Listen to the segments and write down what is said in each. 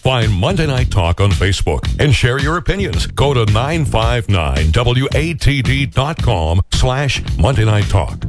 Find Monday Night Talk on Facebook and share your opinions. Go to 959watd.com/Monday Night Talk.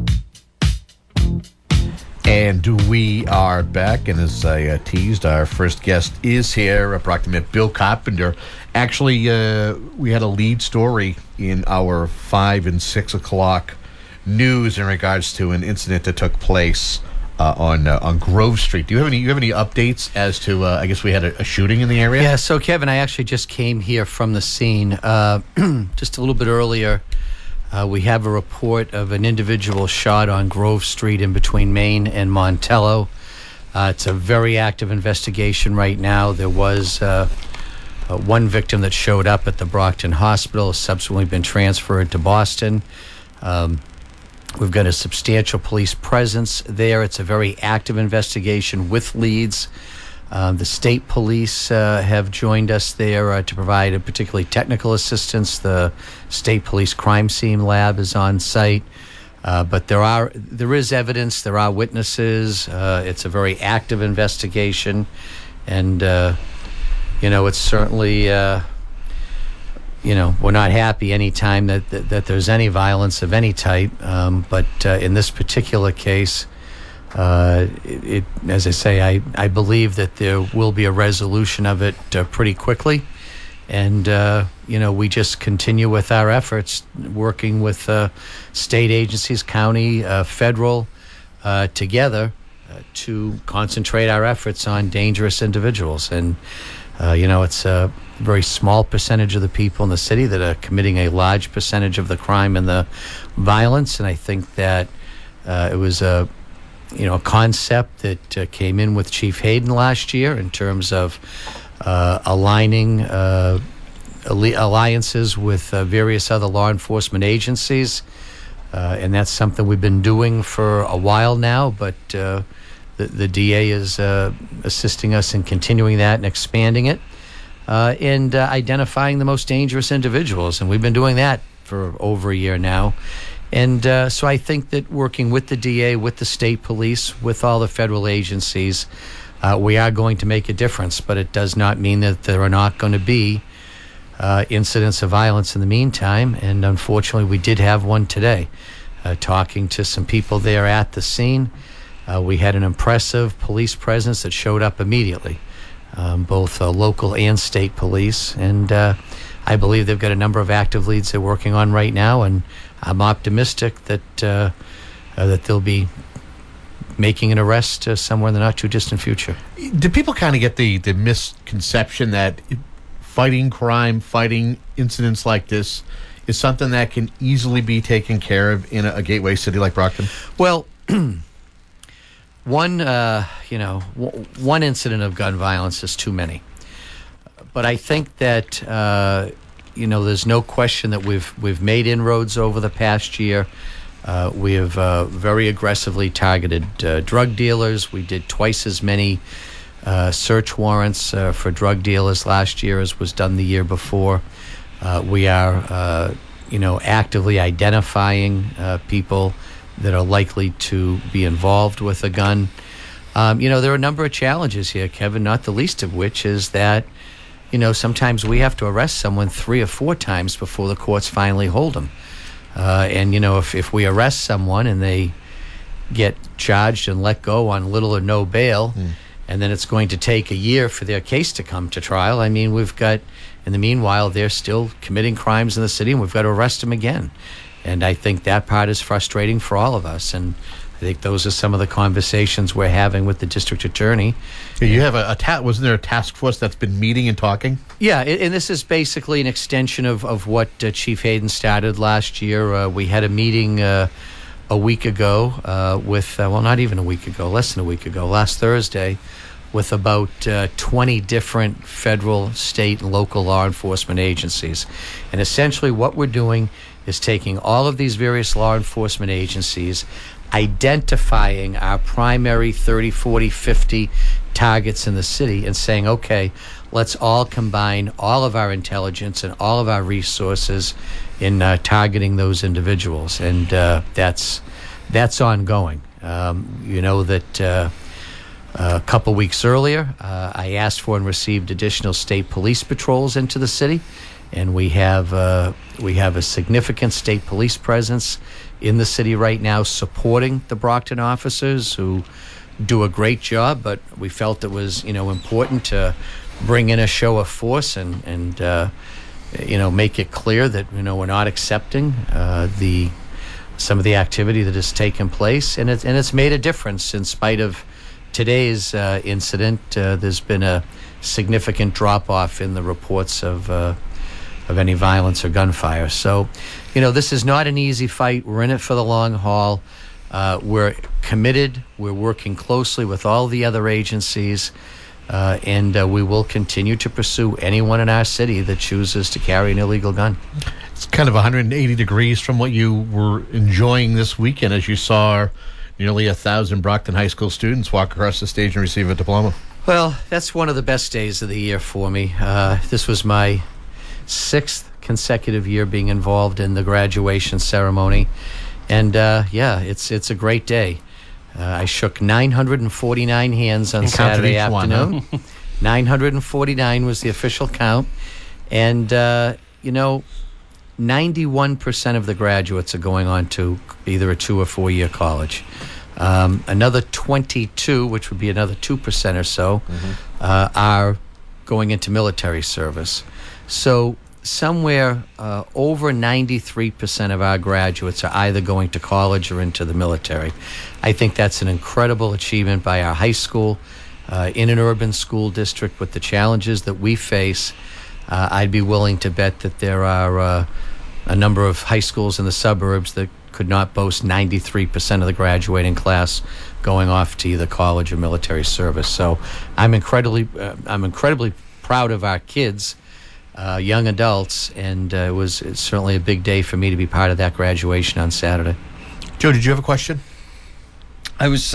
And we are back, and as I teased, our first guest is here, Proctorman Bill Carpenter. Actually, we had a lead story in our 5 and 6 o'clock news in regards to an incident that took place on Grove Street. Do you have any updates as to? I guess we had a shooting in the area. Yeah. So Kevin, I actually just came here from the scene just a little bit earlier. We have a report of an individual shot on Grove Street in between Main and Montello. It's a very active investigation right now. There was one victim that showed up at the Brockton Hospital, subsequently been transferred to Boston. We've got a substantial police presence there. It's a very active investigation with leads. The state police have joined us there to provide a particularly technical assistance. The state police crime scene lab is on site. But there is evidence, there are witnesses. It's a very active investigation. And, it's certainly, we're not happy any time that there's any violence of any type. But in this particular case, as I say, I believe that there will be a resolution of it pretty quickly. And, we just continue with our efforts, working with state agencies, county, federal, together to concentrate our efforts on dangerous individuals. And, it's a very small percentage of the people in the city that are committing a large percentage of the crime and the violence. And I think that it was a concept that came in with Chief Hayden last year in terms of aligning alliances with various other law enforcement agencies. And that's something we've been doing for a while now, but the DA is assisting us in continuing that and expanding it and identifying the most dangerous individuals. And we've been doing that for over a year now. And so I think that working with the DA, with the state police, with all the federal agencies, we are going to make a difference. But it does not mean that there are not going to be incidents of violence in the meantime. And unfortunately, we did have one today. Talking to some people there at the scene, we had an impressive police presence that showed up immediately, both local and state police. And I believe they've got a number of active leads they're working on right now, and I'm optimistic that that they'll be making an arrest somewhere in the not too distant future. Do people kind of get the misconception that fighting crime, fighting incidents like this is something that can easily be taken care of in a gateway city like Brockton? Well, one incident of gun violence is too many. But I think that there's no question that we've made inroads over the past year. We have very aggressively targeted drug dealers. We did twice as many search warrants for drug dealers last year as was done the year before. We are, actively identifying people that are likely to be involved with a gun. There are a number of challenges here, Kevin, not the least of which is that sometimes we have to arrest someone 3 or 4 times before the courts finally hold them. If we arrest someone and they get charged and let go on little or no bail, and then it's going to take a year for their case to come to trial, we've got, in the meanwhile, they're still committing crimes in the city, and we've got to arrest them again. And I think that part is frustrating for all of us. And I think those are some of the conversations we're having with the district attorney. You have wasn't there a task force that's been meeting and talking? Yeah, and this is basically an extension of what Chief Hayden started last year. We had a meeting a week ago not even a week ago, less than a week ago, last Thursday, with about 20 different federal, state, and local law enforcement agencies. And essentially what we're doing is taking all of these various law enforcement agencies, identifying our primary 30, 40, 50 targets in the city and saying, okay, let's all combine all of our intelligence and all of our resources in targeting those individuals. And that's ongoing. A couple weeks earlier, I asked for and received additional state police patrols into the city, and we have a significant state police presence in the city right now supporting the Brockton officers who do a great job, but we felt it was important to bring in a show of force and make it clear that we're not accepting some of the activity that has taken place, and it's made a difference in spite of today's incident. There's been a significant drop-off in the reports of any violence or gunfire. So, this is not an easy fight. We're in it for the long haul. We're committed. We're working closely with all the other agencies, and we will continue to pursue anyone in our city that chooses to carry an illegal gun. It's kind of 180 degrees from what you were enjoying this weekend as you saw nearly 1,000 Brockton High School students walk across the stage and receive a diploma. Well, that's one of the best days of the year for me. This was my 6th consecutive year being involved in the graduation ceremony. And, it's a great day. I shook 949 hands on Saturday afternoon. 949 was the official count. And, 91% of the graduates are going on to either a 2 or 4 year college. Another 22, which would be another 2% or so, are going into military service. So somewhere over 93% of our graduates are either going to college or into the military. I think that's an incredible achievement by our high school in an urban school district with the challenges that we face. I'd be willing to bet that there are a number of high schools in the suburbs that could not boast 93% of the graduating class going off to either college or military service. So I'm incredibly proud of our kids, young adults, and it's certainly a big day for me to be part of that graduation on Saturday. Joe, did you have a question? I was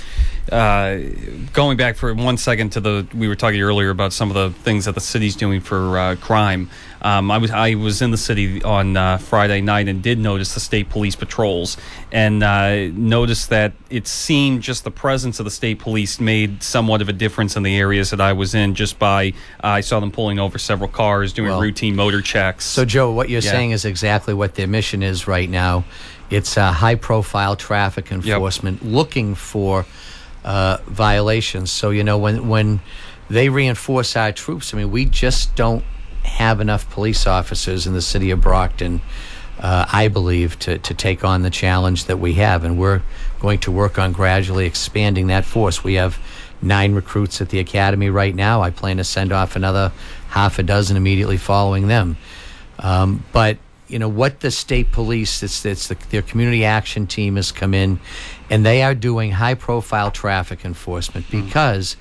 going back for 1 second to we were talking earlier about some of the things that the city's doing for crime. I was in the city on Friday night and did notice the state police patrols, and noticed that it seemed just the presence of the state police made somewhat of a difference in the areas that I was in. I saw them pulling over several cars, doing routine motor checks. So, Joe, what you're saying is exactly what their mission is right now. It's high-profile traffic enforcement looking for violations. So, when they reinforce our troops, we just don't have enough police officers in the city of Brockton, I believe, to take on the challenge that we have. And we're going to work on gradually expanding that force. We have 9 recruits at the academy right now. I plan to send off another half a dozen immediately following them. But what the state police, their community action team has come in, and they are doing high-profile traffic enforcement because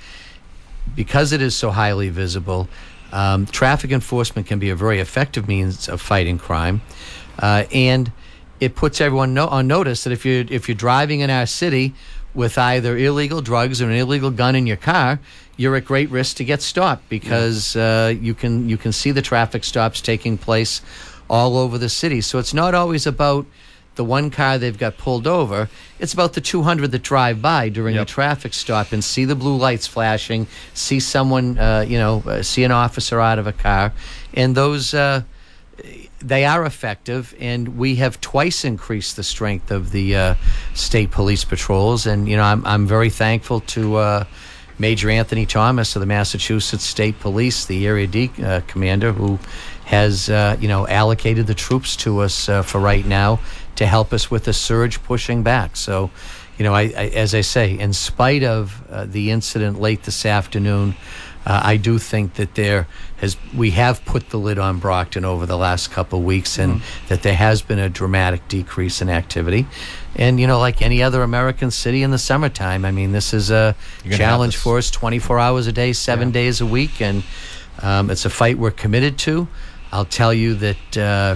it is so highly visible. Traffic enforcement can be a very effective means of fighting crime, and it puts everyone on notice that if you're driving in our city with either illegal drugs or an illegal gun in your car, you're at great risk to get stopped because you can see the traffic stops taking place all over the city. So it's not always about the one car they've got pulled over. It's about the 200 that drive by during a traffic stop and see the blue lights flashing, see someone, see an officer out of a car. And those, they are effective. And we have twice increased the strength of the state police patrols. And, I'm very thankful to Major Anthony Thomas of the Massachusetts State Police, the Area D commander, who has allocated the troops to us for right now to help us with the surge pushing back. So, as I say, in spite of the incident late this afternoon, I do think that we have put the lid on Brockton over the last couple of weeks, and that there has been a dramatic decrease in activity. And, like any other American city in the summertime, this is a challenge for us 24 hours a day, 7 days a week, and it's a fight we're committed to. I'll tell you that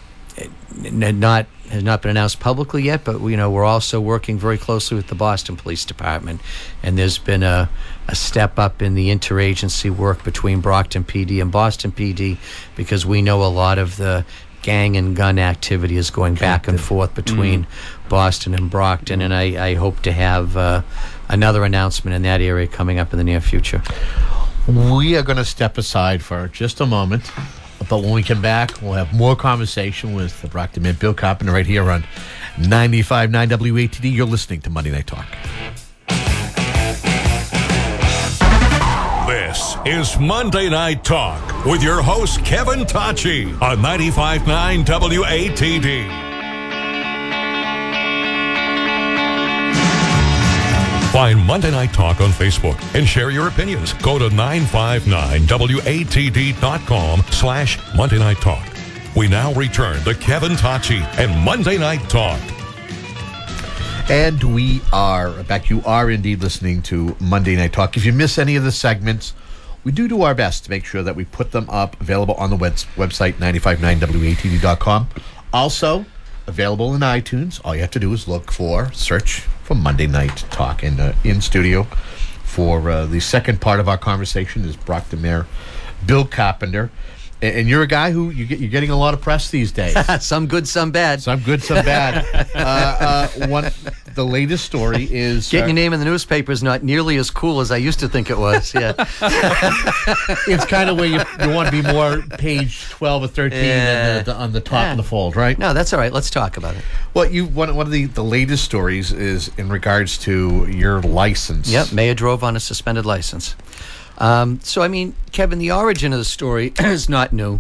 has not been announced publicly yet, but we're also working very closely with the Boston Police Department, and there's been a step up in the interagency work between Brockton PD and Boston PD, because we know a lot of the gang and gun activity is going back and forth between Boston and Brockton, and I hope to have another announcement in that area coming up in the near future. We are going to step aside for just a moment, but when we come back, we'll have more conversation with the Brockton Mayor Bill Carpenter right here on 95.9 WATD. You're listening to Monday Night Talk. This is Monday Night Talk with your host, Kevin Tachi, on 95.9 WATD. Find Monday Night Talk on Facebook and share your opinions. Go to 959watd.com/Monday Night Talk. We now return to Kevin Tachi and Monday Night Talk. And we are back. You are indeed listening to Monday Night Talk. If you miss any of the segments, we do our best to make sure that we put them up, available on the website, 959watd.com. Also, available in iTunes. All you have to do is search for Monday Night Talk. And in studio for the second part of our conversation is Brockton Mayor Bill Carpenter. And you're a guy who you're getting a lot of press these days. Some good, some bad. Some good, some bad. The latest story is getting your name in the newspaper is not nearly as cool as I used to think it was. Yeah, it's kind of where you want to be more page 12 or 13 on the top of the fold, right? No, that's all right. Let's talk about it. Well, one of the latest stories is in regards to your license. Yep, Mayor drove on a suspended license. So, I mean, Kevin, the origin of the story is not new.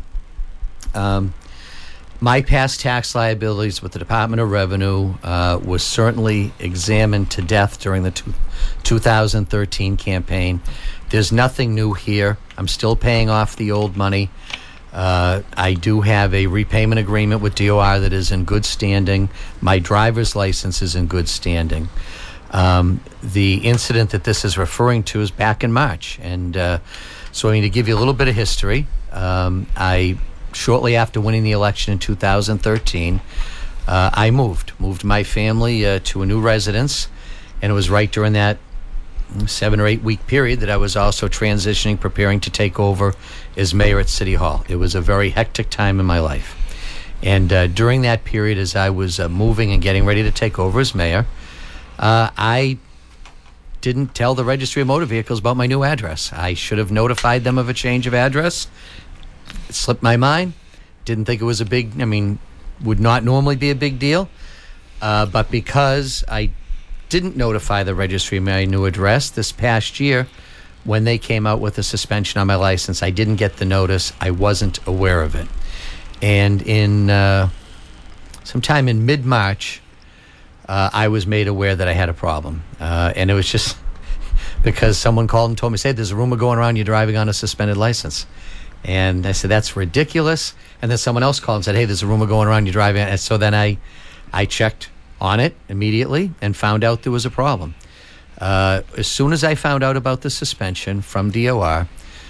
My past tax liabilities with the Department of Revenue was certainly examined to death during the 2013 campaign. There's nothing new here. I'm still paying off the old money. I do have a repayment agreement with DOR that is in good standing. My driver's license is in good standing. The incident that this is referring to is back in March. And so I mean, to give you a little bit of history, I shortly after winning the election in 2013, I moved my family to a new residence. And it was right during that 7 or 8 week period that I was also transitioning, preparing to take over as mayor at City Hall. It was a very hectic time in my life. And during that period, as I was moving and getting ready to take over as mayor, I didn't tell the Registry of Motor Vehicles about my new address. I should have notified them of a change of address. It slipped my mind. Didn't think it was would not normally be a big deal. But because I didn't notify the registry of my new address this past year, when they came out with a suspension on my license, I didn't get the notice. I wasn't aware of it. And in sometime in mid-March, I was made aware that I had a problem. And it was just because someone called and told me, there's a rumor going around you're driving on a suspended license. And I said, that's ridiculous. And then someone else called and said, hey, there's a rumor going around you're driving. And so then I checked on it immediately and found out there was a problem. As soon as I found out about the suspension from DOR,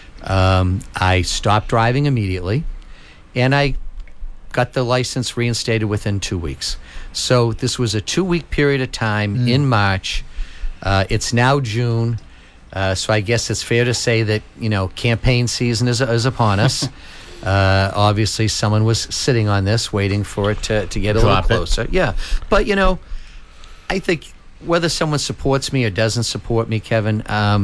I stopped driving immediately, and I got the license reinstated within 2 weeks. So this was a 2-week period of time in March. It's now June. So I guess it's fair to say that, campaign season is upon us. Obviously, someone was sitting on this, waiting for it to get a little closer. Yeah. But, I think whether someone supports me or doesn't support me, Kevin,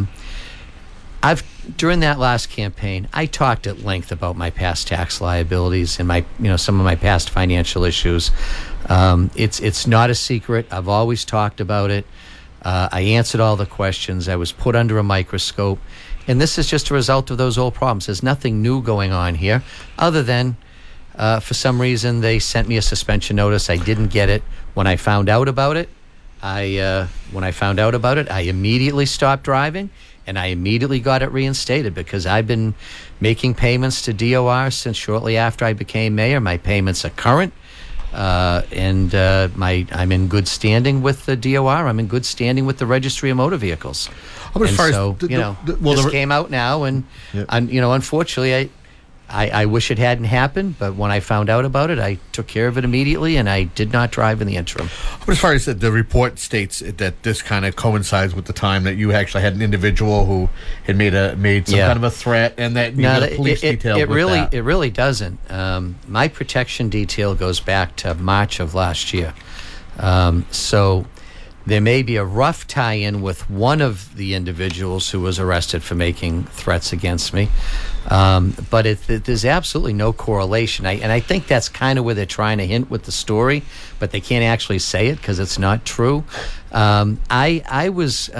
during that last campaign, I talked at length about my past tax liabilities and my, some of my past financial issues. It's not a secret. I've always talked about it. I answered all the questions. I was put under a microscope. And this is just a result of those old problems. There's nothing new going on here other than for some reason they sent me a suspension notice. I didn't get it. When I found out about it, I immediately stopped driving, and I immediately got it reinstated because I've been making payments to DOR since shortly after I became mayor. My payments are current. And I'm in good standing with the DOR. I'm in good standing with the Registry of Motor Vehicles. But as far as this came out now, and unfortunately, I wish it hadn't happened. But when I found out about it, I took care of it immediately, and I did not drive in the interim. But as far as the report states that this kind of coincides with the time that you actually had an individual who had made some kind of a threat, and that you got a police detail. It really doesn't. My protection detail goes back to March of last year. So There may be a rough tie-in with one of the individuals who was arrested for making threats against me, but there's absolutely no correlation. And I think that's kind of where they're trying to hint with the story, but they can't actually say it because it's not true. I was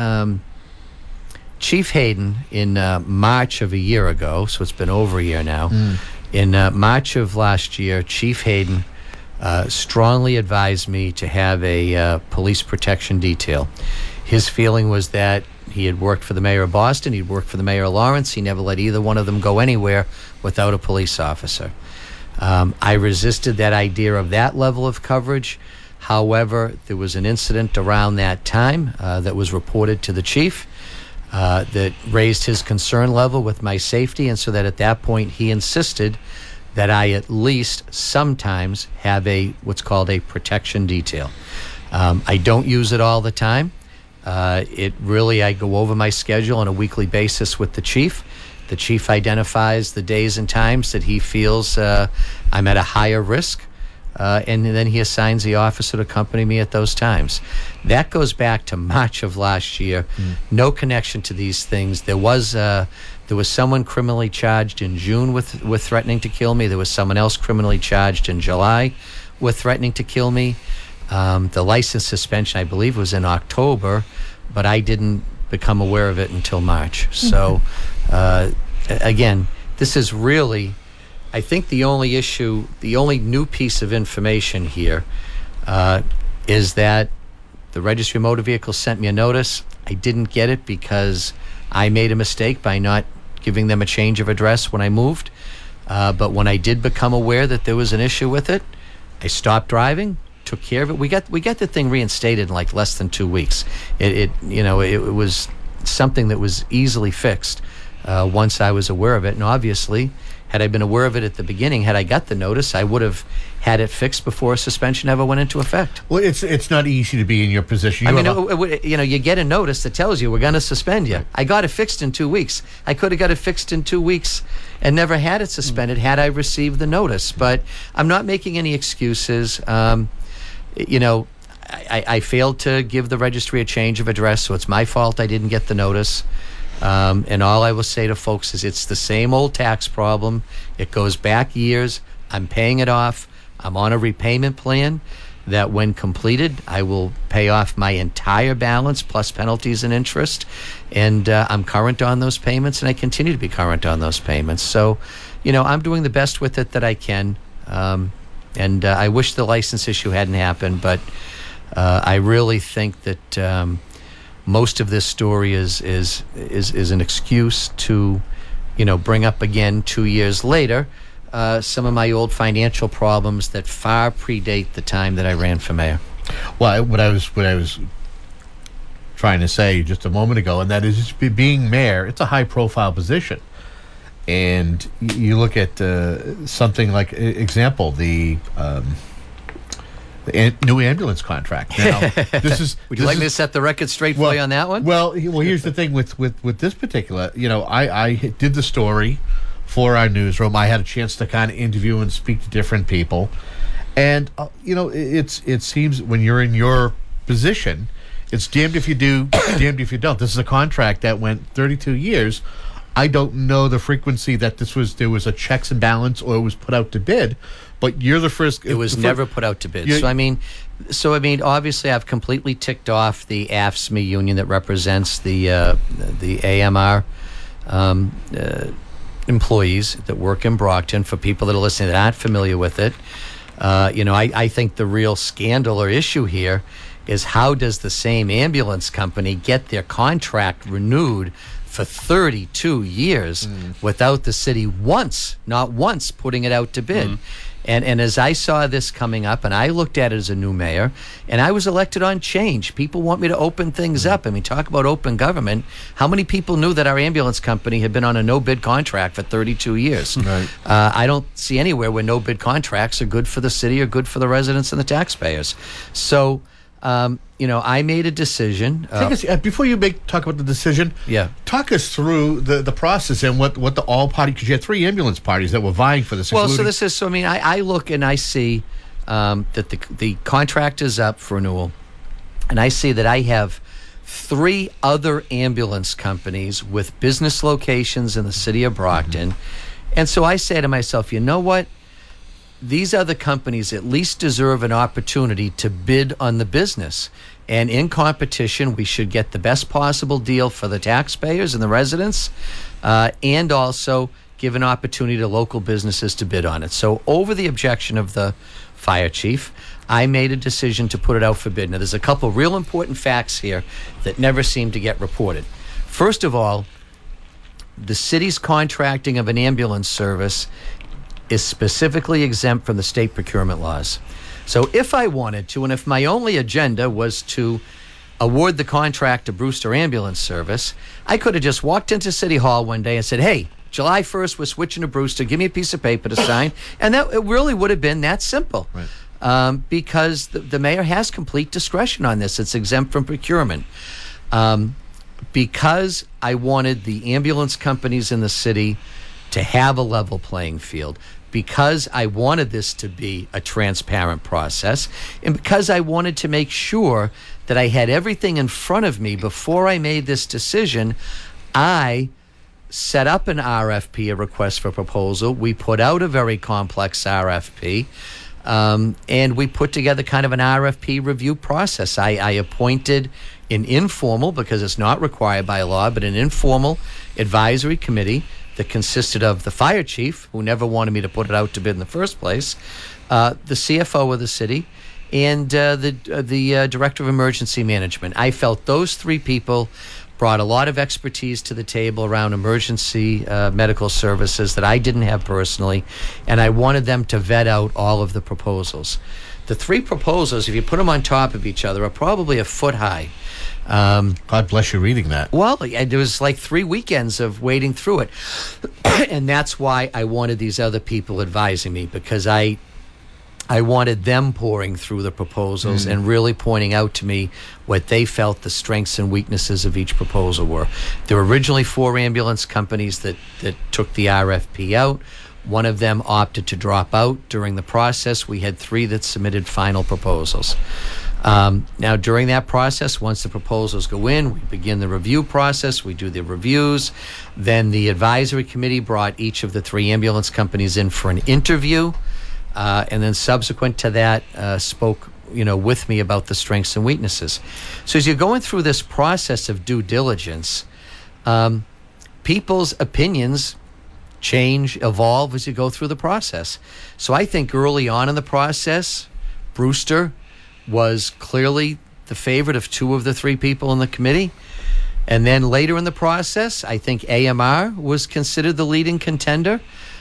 Chief Hayden in March of a year ago, so it's been over a year now. In March of last year, Chief Hayden strongly advised me to have a police protection detail. His feeling was that he had worked for the mayor of Boston, he'd worked for the mayor of Lawrence, he never let either one of them go anywhere without a police officer. I resisted that idea of that level of coverage. However, there was an incident around that time that was reported to the chief that raised his concern level with my safety, and so that at that point he insisted that I at least sometimes have what's called a protection detail. I don't use it all the time. I go over my schedule on a weekly basis with the chief. The chief identifies the days and times that he feels I'm at a higher risk, and then he assigns the officer to accompany me at those times. That goes back to March of last year. No connection to these things. There was someone criminally charged in June with threatening to kill me. There was someone else criminally charged in July with threatening to kill me. The license suspension, I believe, was in October, but I didn't become aware of it until March. So, again, this is really, I think the only new piece of information here is that the Registry of Motor Vehicles sent me a notice. I didn't get it because I made a mistake by not giving them a change of address when I moved. But when I did become aware that there was an issue with it, I stopped driving, took care of it. We got the thing reinstated in like less than 2 weeks. It was something that was easily fixed once I was aware of it. And obviously, had I been aware of it at the beginning, had I got the notice, I would have had it fixed before a suspension ever went into effect. Well, it's not easy to be in your position. You get a notice that tells you we're going to suspend you. I got it fixed in 2 weeks. I could have got it fixed in 2 weeks and never had it suspended had I received the notice. But I'm not making any excuses. I failed to give the registry a change of address, so it's my fault I didn't get the notice. And all I will say to folks is it's the same old tax problem. It goes back years. I'm paying it off. I'm on a repayment plan that when completed, I will pay off my entire balance plus penalties and interest. And I'm current on those payments, and I continue to be current on those payments. So, I'm doing the best with it that I can. And I wish the license issue hadn't happened, but I really think that most of this story is an excuse to, bring up again 2 years later some of my old financial problems that far predate the time that I ran for mayor. Well, what I was trying to say just a moment ago, and that is being mayor, it's a high-profile position. And you look at something like, example, the new ambulance contract. Now, Would you like me to set the record straight for you on that one? Well, here's the thing with this particular. I did the story for our newsroom. I had a chance to kind of interview and speak to different people, and it seems when you're in your position, it's damned if you do, damned if you don't. This is a contract that went 32 years. I don't know the frequency that there was a checks and balance or it was put out to bid, but you're the first. It was never put out to bid. So I mean, obviously, I've completely ticked off the AFSCME union that represents the AMR employees that work in Brockton. For people that are listening that aren't familiar with it, I think the real scandal or issue here is how does the same ambulance company get their contract renewed for 32 years without the city not once putting it out to bid. And as I saw this coming up, and I looked at it as a new mayor, and I was elected on change. People want me to open things up. I mean, talk about open government. How many people knew that our ambulance company had been on a no-bid contract for 32 years? Right. I don't see anywhere where no-bid contracts are good for the city or good for the residents and the taxpayers. So, I made a decision. Before you talk about the decision, talk us through the process and what the all party, because you had 3 ambulance parties that were vying for this. Well, I look and I see that the contract is up for renewal. and I see that I have 3 other ambulance companies with business locations in the city of Brockton. And so I say to myself, you know what? These other companies at least deserve an opportunity to bid on the business. And in competition, we should get the best possible deal for the taxpayers and the residents, and also give an opportunity to local businesses to bid on it. So over the objection of the fire chief, I made a decision to put it out for bid. Now, there's a couple real important facts here that never seem to get reported. First of all, the city's contracting of an ambulance service is specifically exempt from the state procurement laws. So if I wanted to, and if my only agenda was to award the contract to Brewster Ambulance Service, I could have just walked into City Hall one day and said, hey, July 1st, we're switching to Brewster. Give me a piece of paper to sign. And that it really would have been that simple. Right. Because the mayor has complete discretion on this. It's exempt from procurement. Because I wanted the ambulance companies in the city to have a level playing field, because I wanted this to be a transparent process, and because I wanted to make sure that I had everything in front of me before I made this decision, I set up an RFP, a request for proposal. We put out a very complex RFP, and we put together kind of an RFP review process. I appointed an informal, because it's not required by law, but an informal advisory committee that consisted of the fire chief, who never wanted me to put it out to bid in the first place, the CFO of the city, and the director of emergency management. I felt those 3 people brought a lot of expertise to the table around emergency medical services that I didn't have personally, and I wanted them to vet out all of the proposals. The 3 proposals, if you put them on top of each other, are probably a foot high. God bless you reading that. Well, there was like 3 weekends of wading through it. And that's why I wanted these other people advising me, because I wanted them pouring through the proposals and really pointing out to me what they felt the strengths and weaknesses of each proposal were. There were originally 4 ambulance companies that took the RFP out. One of them opted to drop out during the process. We had 3 that submitted final proposals. Now, during that process, once the proposals go in, we begin the review process. We do the reviews. Then the advisory committee brought each of the 3 ambulance companies in for an interview. And then subsequent to that, spoke, with me about the strengths and weaknesses. So as you're going through this process of due diligence, people's opinions change, evolve as you go through the process. So I think early on in the process, Brewster was clearly the favorite of 2 of the 3 people in the committee. And then later in the process, I think AMR was considered the leading contender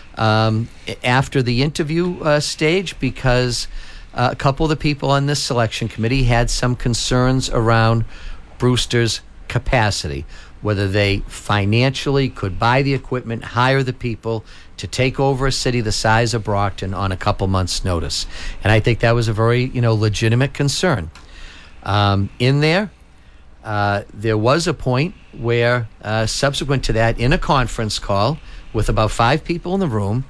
after the interview stage, because a couple of the people on this selection committee had some concerns around Brewster's capacity, whether they financially could buy the equipment, hire the people to take over a city the size of Brockton on a couple months' notice. And I think that was a very, legitimate concern. In there was a point where, subsequent to that, in a conference call with about 5 people in the room,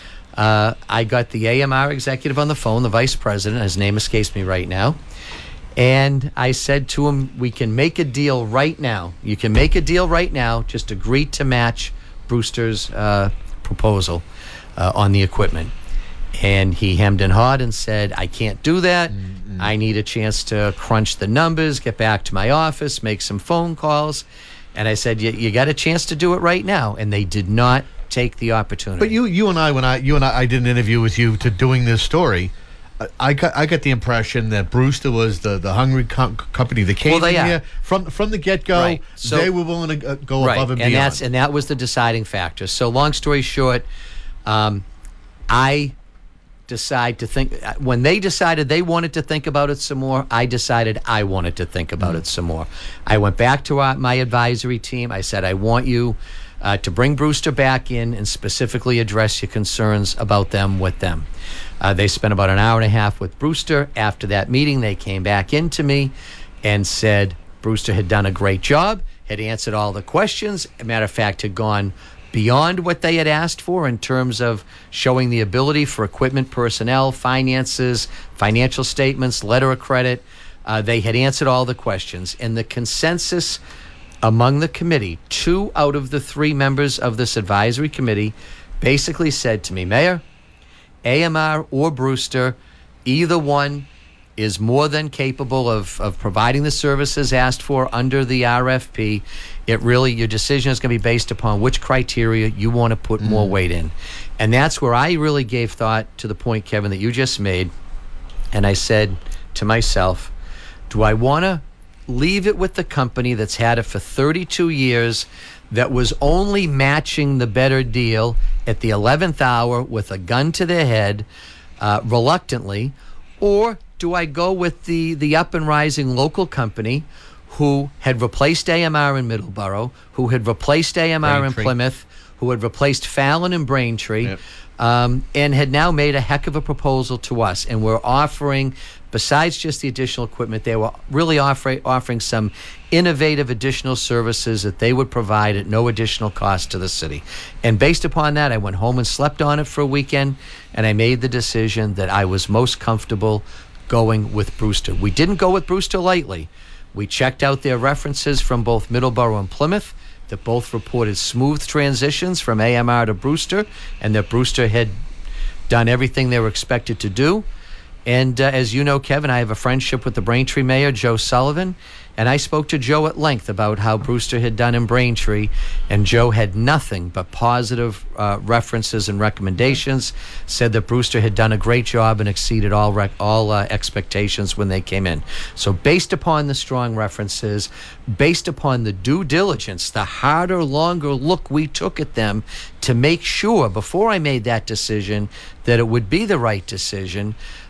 I got the AMR executive on the phone, the vice president, his name escapes me right now, and I said to him, we can make a deal right now. You can make a deal right now, just agree to match Brewster's proposal on the equipment. And he hemmed and hawed and said, I can't do that. Mm-hmm. I need a chance to crunch the numbers, get back to my office, make some phone calls. And I said, you got a chance to do it right now. And they did not take the opportunity. But you and I did an interview with you to doing this story. I got the impression that Brewster was the hungry company that came in here from the get-go. Right. So, they were willing to go above and beyond. And that was the deciding factor. So long story short, I decide to think, when they decided they wanted to think about it some more, I decided I wanted to think about it some more. I went back to my advisory team. I said, I want you to bring Brewster back in and specifically address your concerns about them with them. They spent about an hour and a half with Brewster. After that meeting, they came back into me and said Brewster had done a great job, had answered all the questions. As a matter of fact, had gone beyond what they had asked for in terms of showing the ability for equipment, personnel, finances, financial statements, letter of credit, They had answered all the questions, and the consensus among the committee, 2 out of the 3 members of this advisory committee basically said to me, Mayor, AMR or Brewster, either one is more than capable of providing the services asked for under the RFP. Your decision is going to be based upon which criteria you want to put more weight in. And that's where I really gave thought to the point, Kevin, that you just made. And I said to myself, do I want to leave it with the company that's had it for 32 years, that was only matching the better deal at the 11th hour with a gun to their head, reluctantly, or do I go with the up and rising local company who had replaced AMR in Middleborough, who had replaced AMR in Plymouth, who had replaced Fallon and Braintree, and had now made a heck of a proposal to us, and we're offering, besides just the additional equipment, they were really offering some innovative additional services that they would provide at no additional cost to the city. And based upon that, I went home and slept on it for a weekend, and I made the decision that I was most comfortable going with Brewster. We didn't go with Brewster lightly. We checked out their references from both Middleborough and Plymouth that both reported smooth transitions from AMR to Brewster, and that Brewster had done everything they were expected to do. And as you know, Kevin, I have a friendship with the Braintree mayor, Joe Sullivan, and I spoke to Joe at length about how Brewster had done in Braintree, and Joe had nothing but positive references and recommendations, said that Brewster had done a great job and exceeded all expectations when they came in. So based upon the strong references, based upon the due diligence, the harder, longer look we took at them to make sure, before I made that decision, that it would be the right decision,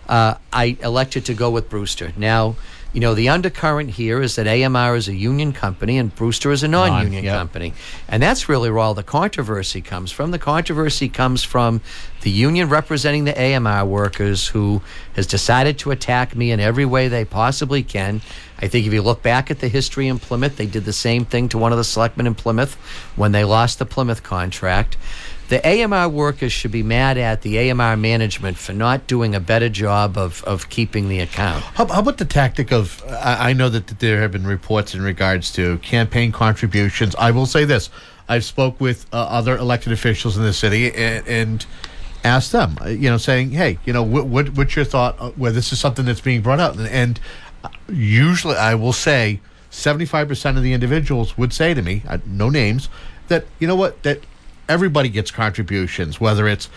I elected to go with Brewster. Now, you know, the undercurrent here is that AMR is a union company and Brewster is a non-union company. And that's really where all the controversy comes from. The controversy comes from the union representing the AMR workers, who has decided to attack me in every way they possibly can. I think if you look back at the history in Plymouth, they did the same thing to one of the selectmen in Plymouth when they lost the Plymouth contract. The AMR workers should be mad at the AMR management for not doing a better job of keeping the account. How about the tactic of, I know that there have been reports in regards to campaign contributions. I will say this. I've spoke with other elected officials in the city and asked them, saying, hey, what's your thought where this is something that's being brought out? And usually I will say 75% of the individuals would say to me, no names, that, that everybody gets contributions, whether it's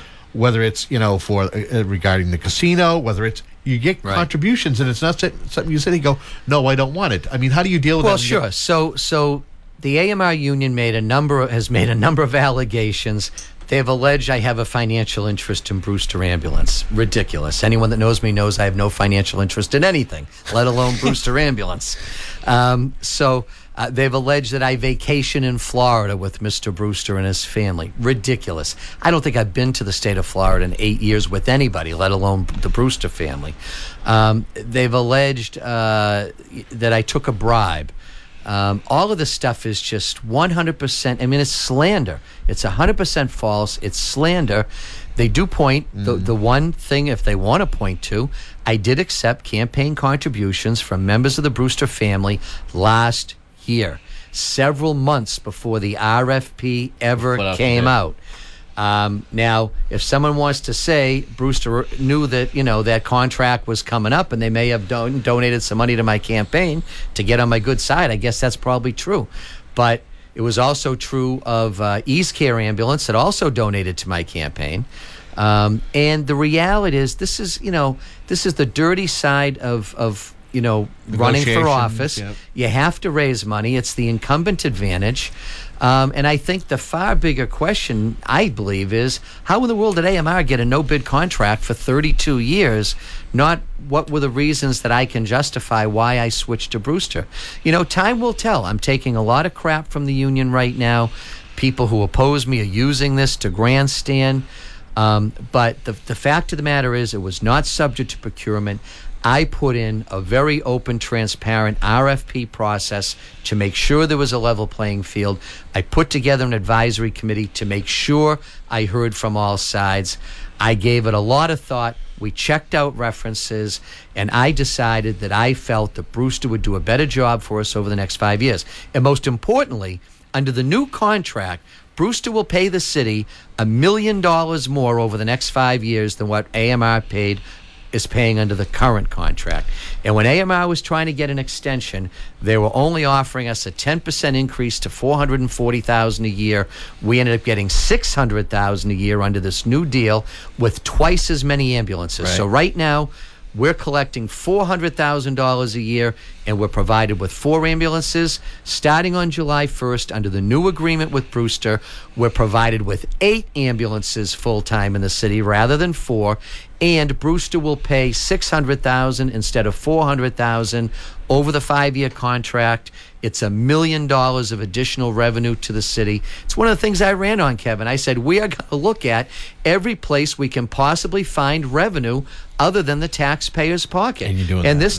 for regarding the casino, whether it's you get contributions, and it's not something you sit and go, no, I don't want it. I mean, how do you deal with that? Well, sure. So the AMR union has made a number of allegations. They have alleged I have a financial interest in Brewster Ambulance. Ridiculous. Anyone that knows me knows I have no financial interest in anything, let alone Brewster Ambulance. They've alleged that I vacation in Florida with Mr. Brewster and his family. Ridiculous. I don't think I've been to the state of Florida in 8 years with anybody, let alone the Brewster family. They've alleged that I took a bribe. All of this stuff is just 100%. I mean, it's slander. It's 100% false. It's slander. They do point, the one thing, if they want to point to, I did accept campaign contributions from members of the Brewster family last year, several months before the RFP ever came out. Now, if someone wants to say Brewster knew that, that contract was coming up and they may have donated some money to my campaign to get on my good side, I guess that's probably true. But it was also true of Ease Care Ambulance that also donated to my campaign. And the reality is this is the dirty side of running for office. Yep. You have to raise money. It's the incumbent advantage. And I think the far bigger question, I believe, is how in the world did AMR get a no-bid contract for 32 years? Not what were the reasons that I can justify why I switched to Brewster. Time will tell. I'm taking a lot of crap from the union right now. People who oppose me are using this to grandstand. But the fact of the matter is it was not subject to procurement. I put in a very open, transparent RFP process to make sure there was a level playing field. I put together an advisory committee to make sure I heard from all sides. I gave it a lot of thought We checked out references, and I decided that I felt that Brewster would do a better job for us over the next 5 years. And most importantly, under the new contract, Brewster will pay the city $1 million more over the next 5 years than what AMR is paying under the current contract. And when AMR was trying to get an extension, they were only offering us a 10% increase to $440,000 a year. We ended up getting $600,000 a year under this new deal with twice as many ambulances. Right. So right now, we're collecting $400,000 a year, and we're provided with 4 ambulances. Starting on July 1st, under the new agreement with Brewster, we're provided with 8 ambulances full-time in the city rather than 4, and Brewster will pay $600,000 instead of $400,000 over the 5-year contract. It's $1 million of additional revenue to the city. It's one of the things I ran on, Kevin. I said, we are going to look at every place we can possibly find revenue other than the taxpayer's pocket. And you're doing and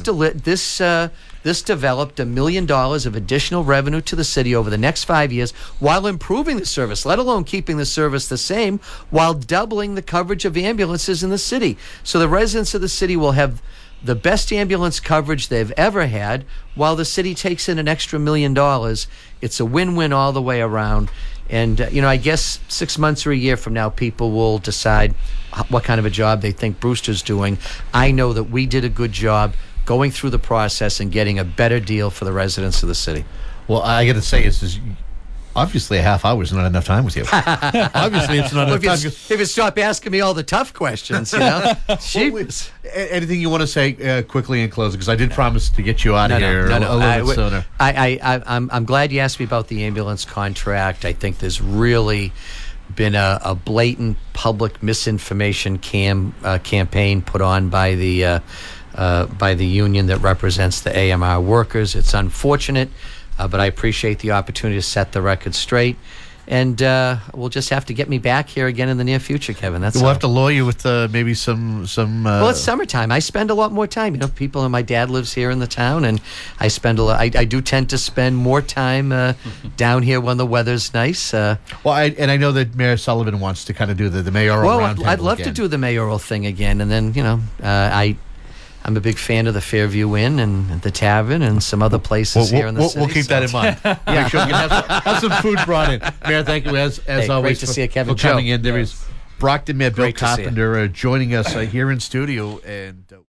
that. This developed $1 million of additional revenue to the city over the next 5 years while improving the service, let alone keeping the service the same, while doubling the coverage of ambulances in the city. So the residents of the city will have the best ambulance coverage they've ever had, while the city takes in an extra $1 million. It's a win-win all the way around. And, I guess 6 months or a year from now, people will decide what kind of a job they think Brewster's doing. I know that we did a good job going through the process and getting a better deal for the residents of the city. Well, I got to say, obviously a half hour is not enough time with you. Obviously, it's not enough time. If you stop asking me all the tough questions, Jeez. Anything you want to say quickly in closing? Because I did promise to get you out of here a little bit sooner. I'm glad you asked me about the ambulance contract. I think there's really been a blatant public misinformation campaign put on by the union that represents the AMR workers. It's unfortunate, but I appreciate the opportunity to set the record straight. And we'll just have to get me back here again in the near future, Kevin. We'll have to lure you with maybe some. Well, it's summertime. I spend a lot more time. People, and my dad lives here in the town, and I spend a lot. I do tend to spend more time down here when the weather's nice. Well, I know that Mayor Sullivan wants to kind of do the mayoral roundtable. Well, I'd love to do the mayoral thing again, and then I'm a big fan of the Fairview Inn and the Tavern and some other places here in the city. We'll keep that in mind. Make sure we can have some food brought in. Mayor, thank you as always great to see you, Kevin. for coming in. There is Brockton Mayor Bill Great to see you. Carpenter joining us here in studio. And